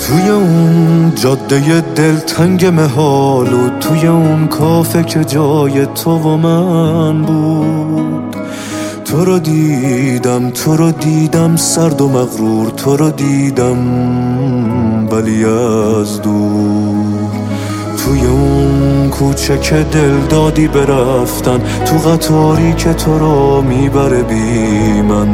توی اون جاده دلتنگ محال و توی اون کافه که جای تو و من بود، تو رو دیدم سرد و مغرور، تو رو دیدم ولی از دور. توی اون کوچه که دل دادی برفتن، تو قطاری که تو رو میبره بی من،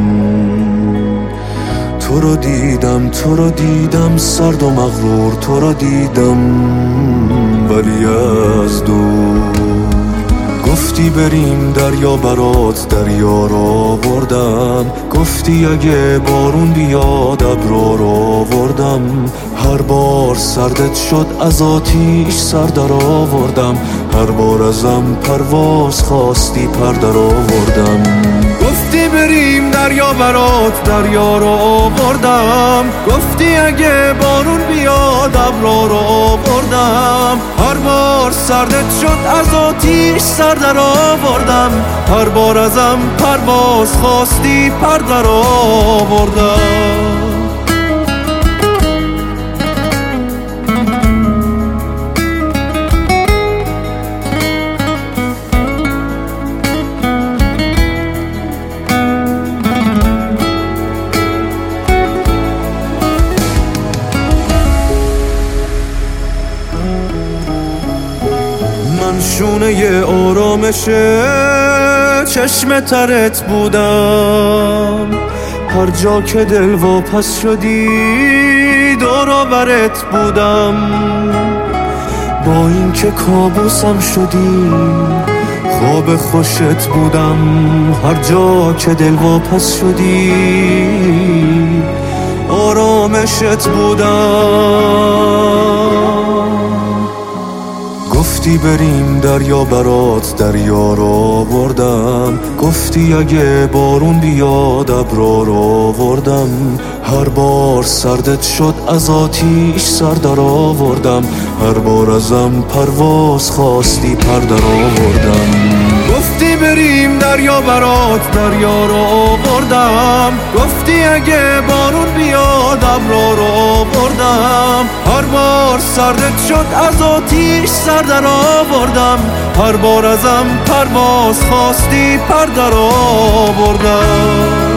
تو رو دیدم سرد و مغرور، تو رو دیدم ولی از دور. گفتی بریم دریا برات دریا رو آوردم، گفتی اگه بارون بیاد ابرو رو آوردم، هر بار سردت شد از آتیش سر در آوردم، هر بار ازم پرواز خواستی پر در آوردم. گفتی بریم دریا برات دریا رو آوردم، گفتی اگه بارون بیاد ابرو رو آوردم، هر بار سردت شد از آتیش سر در آوردم، هر بار ازم پرواز خواستی پر در آوردم. شونه آرامش چشم ترت بودم، هر جا که دل واپس شدی دور و برت بودم، با این که کابوسم شدی خواب خوشت بودم، هر جا که دل واپس شدی آرامشت بودم. گفتی بریم دریا برات دریا رو آوردم، گفتی اگه بارون بیاد ابرو رو آوردم، هر بار سردت شد از آتیش سر در آوردم، هر بار ازم پرواز خواستی پر در آوردم. گفتی بریم دریا برات دریا رو آوردم، گفتی اگه بارون بیاد ابرو رو آوردم، هر بار سردت شد از آتیش سر در آوردم، هر بار ازم پرواز خواستی پر در آوردم.